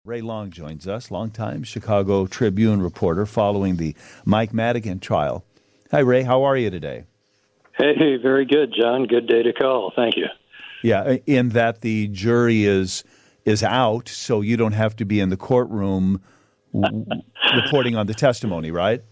Ray Long joins us, longtime Chicago Tribune reporter following the Mike Madigan trial. Hi, Ray. How are you today? Hey, very good, John. Good day to call. Thank you. Yeah, in that the jury is out, so you don't have to be in the courtroom reporting on the testimony, right?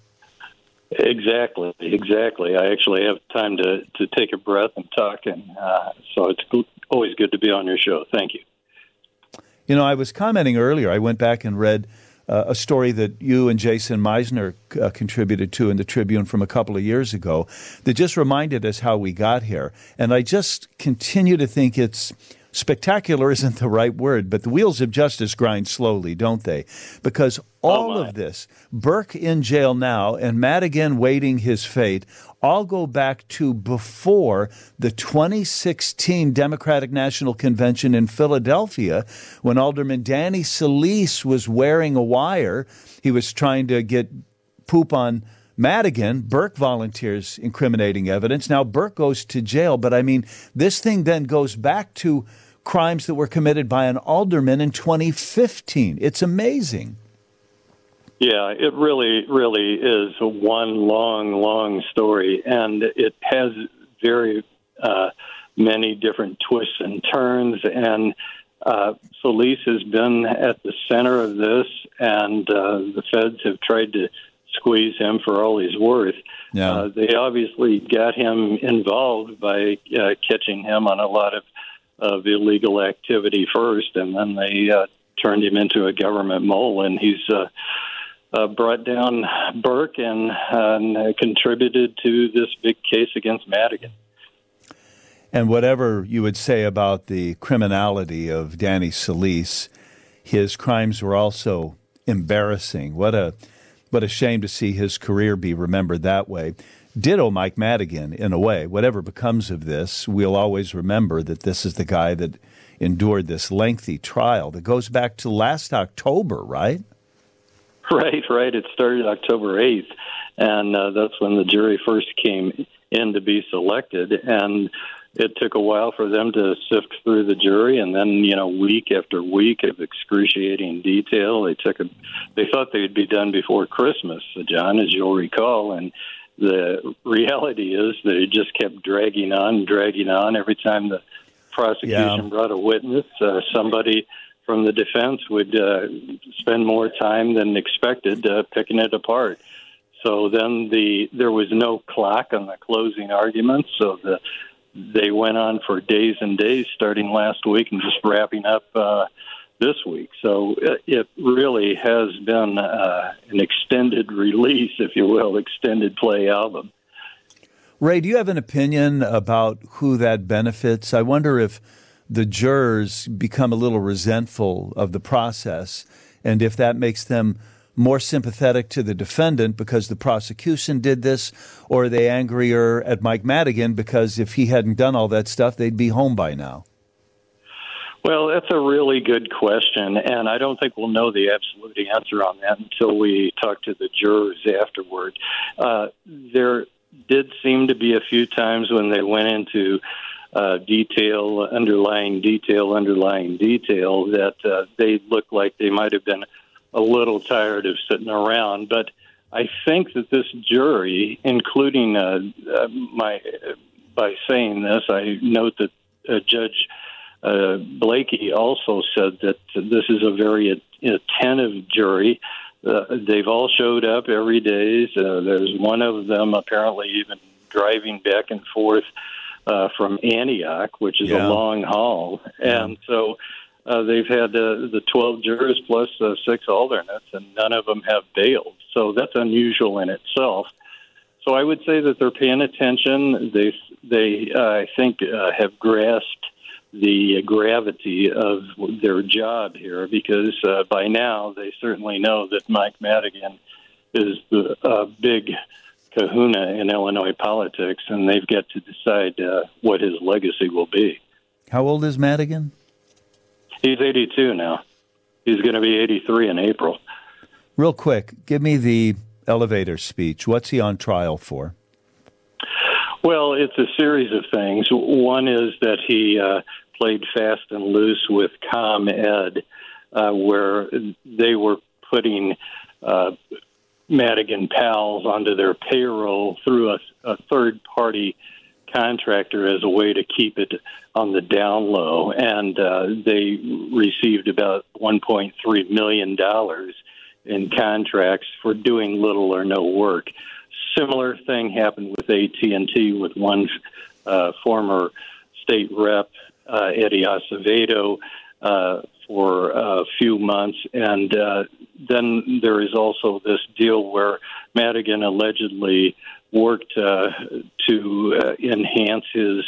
Exactly. I actually have time to take a breath and talk, and so it's always good to be on your show. Thank you. You know, I was commenting earlier, I went back and read a story that you and Jason Meisner contributed to in the Tribune from a couple of years ago that just reminded us how we got here. And I just continue to think it's spectacular isn't the right word, but the wheels of justice grind slowly, don't they? Because all of this, Burke in jail now and Madigan waiting his fate, all go back to before the 2016 Democratic National Convention in Philadelphia when Alderman Danny Solis was wearing a wire. He was trying to get poop on Madigan. Burke volunteers incriminating evidence. Now Burke goes to jail, but I mean, this thing then goes back to crimes that were committed by an alderman in 2015. It's amazing. Yeah, it really is one long story, and it has very many different twists and turns, and Solis has been at the center of this, and the feds have tried to squeeze him for all he's worth. Yeah. They obviously got him involved by catching him on a lot of illegal activity first, and then they turned him into a government mole, and he's brought down Burke and contributed to this big case against Madigan. And whatever you would say about the criminality of Danny Solis, his crimes were also embarrassing. What a shame to see his career be remembered that way. Ditto Mike Madigan, in a way. Whatever becomes of this, we'll always remember that this is the guy that endured this lengthy trial that goes back to last October, right? Right. It started October 8th, and that's when the jury first came in to be selected, and it took a while for them to sift through the jury, and then, week after week of excruciating detail. They thought they'd be done before Christmas, John, as you'll recall, and the reality is that it just kept dragging on. Every time the prosecution brought a witness, somebody from the defense would spend more time than expected picking it apart. So then there was no clock on the closing arguments, so they went on for days and days starting last week and just wrapping up this week. So it really has been an extended release, if you will, extended play album. Ray, do you have an opinion about who that benefits? I wonder if the jurors become a little resentful of the process, and if that makes them more sympathetic to the defendant because the prosecution did this, or are they angrier at Mike Madigan because if he hadn't done all that stuff, they'd be home by now? Well, that's a really good question, and I don't think we'll know the absolute answer on that until we talk to the jurors afterward. There did seem to be a few times when they went into detail, underlying detail, that they looked like they might have been a little tired of sitting around. But I think that this jury, including by saying this, I note that Judge Blakey also said that this is a very attentive jury. They've all showed up every day. There's one of them apparently even driving back and forth from Antioch, which is a long haul. And so they've had the 12 jurors plus 6 alternates, and none of them have bailed. So that's unusual in itself. So I would say that they're paying attention. They I think, have grasped the gravity of their job here because by now they certainly know that Mike Madigan is the big kahuna in Illinois politics, and they've got to decide what his legacy will be. How old is Madigan? He's 82 now. He's going to be 83 in April. Real quick, give me the elevator speech. What's he on trial for? Well, it's a series of things. One is that he played fast and loose with ComEd where they were putting Madigan Pals onto their payroll through a third-party contractor as a way to keep it on the down low, and they received about $1.3 million in contracts for doing little or no work. Similar thing happened with AT&T with one former state rep, Eddie Acevedo, for a few months. And then there is also this deal where Madigan allegedly worked to enhance his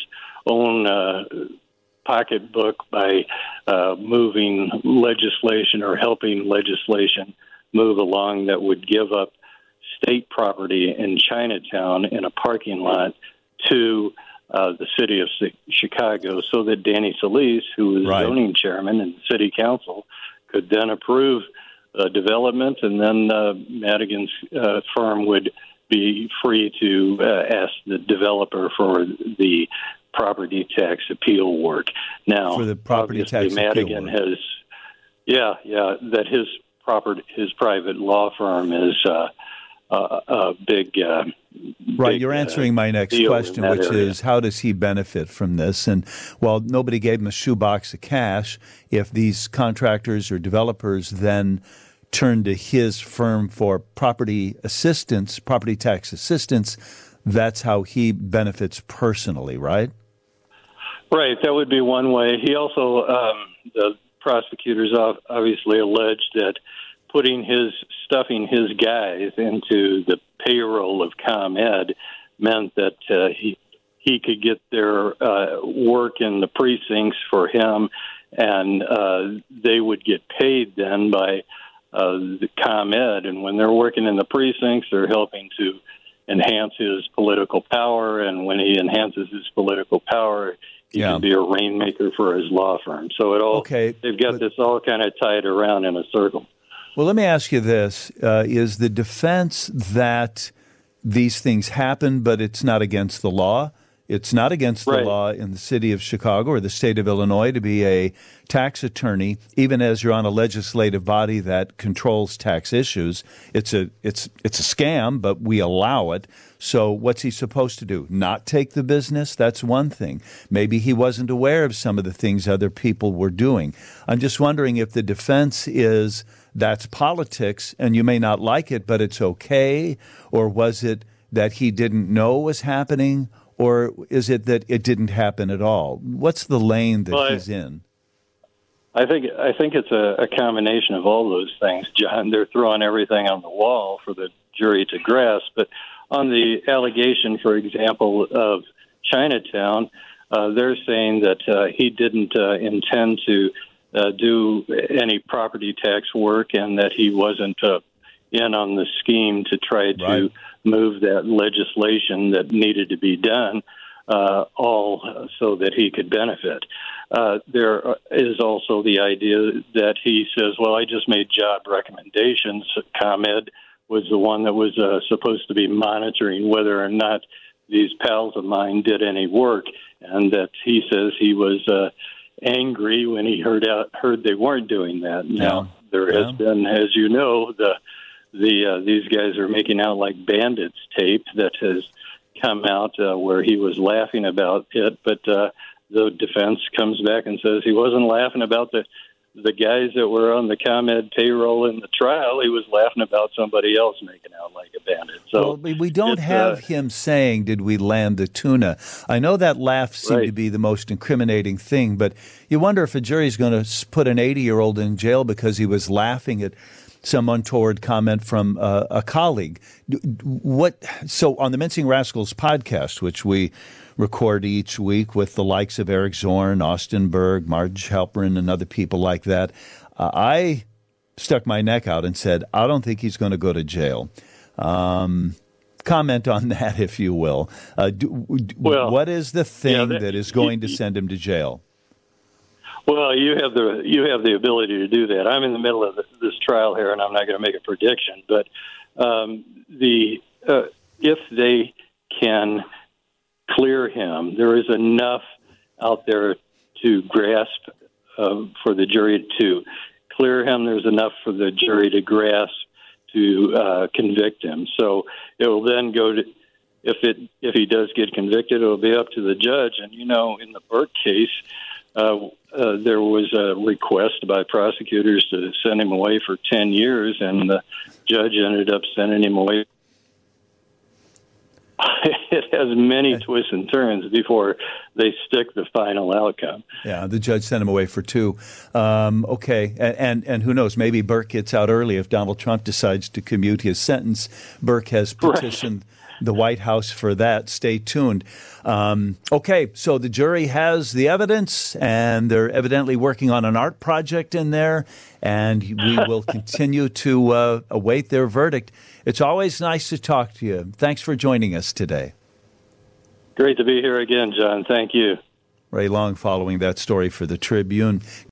own pocketbook by moving legislation or helping legislation move along that would give up state property in Chinatown in a parking lot to the city of Chicago, so that Danny Solis, who was zoning chairman and city council, could then approve development, and then Madigan's firm would be free to ask the developer for the property tax appeal work. Now, for the property tax Madigan appeal work. has, that his private law firm is a big. Right, big, you're answering my next question, which is how does he benefit from this? And while nobody gave him a shoebox of cash, if these contractors or developers then turn to his firm for property assistance, property tax assistance, that's how he benefits personally, right? Right, that would be one way. He also, the prosecutors obviously alleged that stuffing his guys into the payroll of ComEd meant that he could get their work in the precincts for him, and they would get paid then by the ComEd. And when they're working in the precincts, they're helping to enhance his political power, and when he enhances his political power, he can be a rainmaker for his law firm. So they've got this all kind of tied around in a circle. Well, let me ask you this. Is the defense that these things happen, but it's not against the law? It's not against the law in the city of Chicago or the state of Illinois to be a tax attorney, even as you're on a legislative body that controls tax issues. It's a scam, but we allow it. So what's he supposed to do? Not take the business? That's one thing. Maybe he wasn't aware of some of the things other people were doing. I'm just wondering if the defense is that's politics and you may not like it, but it's okay, or was it that he didn't know was happening? Or is it that it didn't happen at all? What's the lane that he's in? I think it's a combination of all those things, John. They're throwing everything on the wall for the jury to grasp. But on the allegation, for example, of Chinatown, they're saying that he didn't intend to do any property tax work and that he wasn't in on the scheme to try to move that legislation that needed to be done, all so that he could benefit. There is also the idea that he says, well, I just made job recommendations. ComEd was the one that was supposed to be monitoring whether or not these pals of mine did any work, and that he says he was angry when he heard they weren't doing that. Now, there has been, as you know, these guys are making out like bandits tape that has come out where he was laughing about it, but the defense comes back and says he wasn't laughing about the guys that were on the ComEd payroll in the trial. He was laughing about somebody else making out like a bandit. So we don't have him saying, did we land the tuna? I know that laugh seemed to be the most incriminating thing, but you wonder if a jury's going to put an 80-year-old in jail because he was laughing at some untoward comment from a colleague. So on the Mincing Rascals podcast, which we record each week with the likes of Eric Zorn, Austin Berg, Marge Halperin, and other people like that, I stuck my neck out and said, I don't think he's going to go to jail. Comment on that, if you will. What is the thing that is going to send him to jail? Well, you have the ability to do that. I'm in the middle of this trial here, and I'm not going to make a prediction. But if they can clear him, there is enough out there to grasp for the jury to clear him, there's enough for the jury to grasp to convict him. So it will then go to, if he does get convicted, it will be up to the judge. And, in the Burke case, there was a request by prosecutors to send him away for 10 years, and the judge ended up sending him away. It has many twists and turns before they stick the final outcome. Yeah, the judge sent him away for 2. Okay, and who knows? Maybe Burke gets out early if Donald Trump decides to commute his sentence. Burke has petitioned the White House for that. Stay tuned. Okay, so the jury has the evidence, and they're evidently working on an art project in there, and we will continue to await their verdict. It's always nice to talk to you. Thanks for joining us today. Great to be here again, John. Thank you. Ray Long following that story for the Tribune.